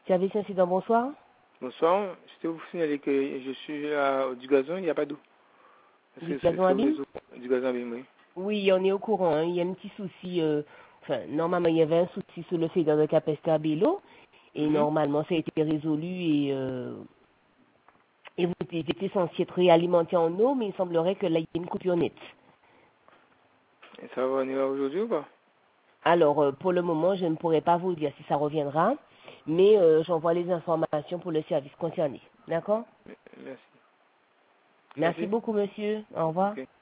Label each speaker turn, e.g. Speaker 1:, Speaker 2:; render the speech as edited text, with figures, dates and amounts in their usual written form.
Speaker 1: Service incident, bonsoir.
Speaker 2: Bonsoir, je vous signaler que je suis du gazon, il n'y a pas d'eau.
Speaker 1: Du gazon abîme?
Speaker 2: Du gazon abîme, oui.
Speaker 1: Oui, on est au courant. Hein. Il y a un petit souci. Normalement, il y avait un souci sur le fédéral de Capesterre-Belo. Et normalement, ça a été résolu et vous étiez censé être réalimenté en eau, mais il semblerait que là, il y a une coupure nette.
Speaker 2: Et ça va venir aujourd'hui ou pas?
Speaker 1: Alors, pour le moment, je ne pourrais pas vous dire si ça reviendra, mais j'envoie les informations pour le service concerné. D'accord?
Speaker 2: Merci.
Speaker 1: Merci beaucoup, monsieur. Au revoir.
Speaker 2: Okay.